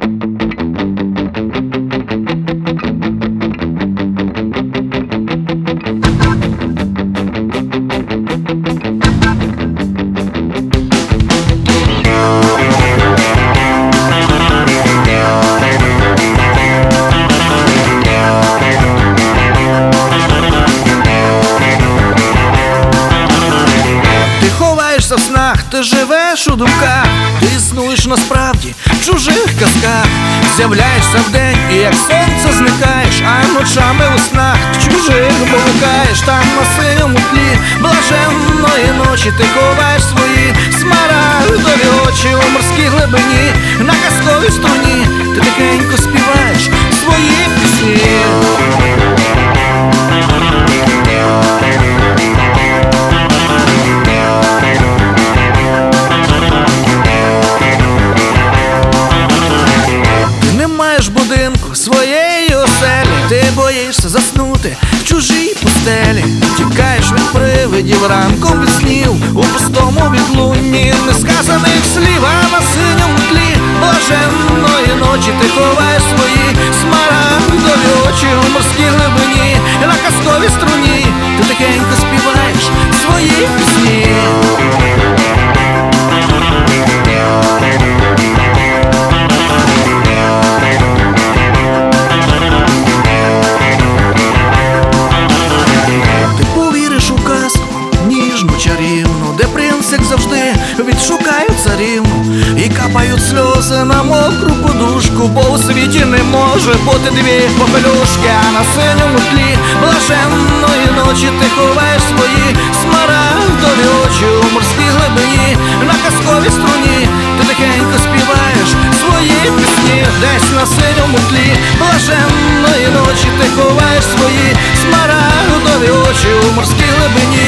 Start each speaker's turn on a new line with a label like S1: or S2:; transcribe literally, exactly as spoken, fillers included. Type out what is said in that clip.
S1: В снах ти живеш у думках, ти існуєш насправді в чужих казках. З'являєшся вдень і як сонце зникаєш, а ночами у снах в чужих блукаєш. Там на синьому тлі блаженної ночі ти ховаєш свої смарагдові очі. У морській глибині на казковій струні ти тихенько співаєш свої пісні. Своєї оселі ти боїшся заснути в чужій постелі. Тікаєш від привидів ранком від снів, у пустому відлунні несказаних слів. А на синьому тлі блаженної ночі ти ховаєш свої смарагдові очі. У морській глибині на казковій струні ти тихенько співаєш свої пісні. Чарівну, де принц, як завжди, відшукають царівну і капають сльози на мокру подушку, бо у світі не може бути дві попелюшки. А на синьому тлі блаженної ночі ти ховаєш свої смарагдові очі. У морській глибині на казковій струні ти тихенько співаєш свої пісні. Десь на синьому тлі блаженної ночі ти ховаєш свої смарагдові очі. У морській глибині